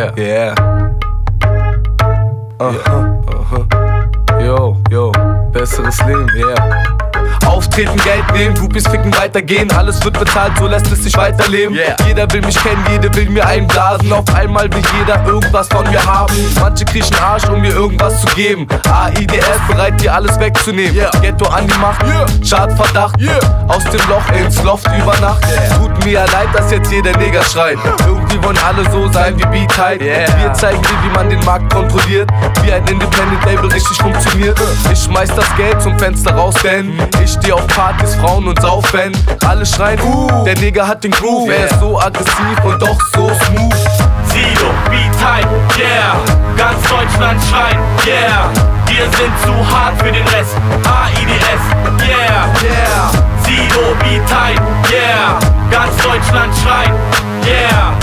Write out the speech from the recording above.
Yeah. Yo, besseres Leben, yeah. Auftreten, Geld nehmen, Groupies ficken, weitergehen. Alles wird bezahlt, so lässt es sich weiterleben. Jeder will mich kennen, jeder will mir einblasen. Auf einmal will jeder irgendwas von mir haben. Manche kriechen Arsch, um mir irgendwas zu geben. AIDS bereit, dir alles wegzunehmen. Ghetto an die Macht, Schadverdacht. Aus dem Loch ins Loft über Nacht. Tut mir ja leid, dass jetzt jeder Neger schreit. Irgendwie wollen alle so sein wie B-Type. Wir zeigen dir, wie man den Markt kontrolliert, wie ein Independent-Label richtig funktioniert. Ich schmeiß das Geld zum Fenster raus, denn ich steh auf Partys, Frauen und Saufen. Alle schreien, der Neger hat den Groove. Er ist so aggressiv und doch so smooth. Sido, B-Type, yeah. Ganz Deutschland schreit, yeah. Wir sind zu hart für den Rest. AIDS, yeah. Sido, B-Type, yeah. Ganz Deutschland schreit, yeah.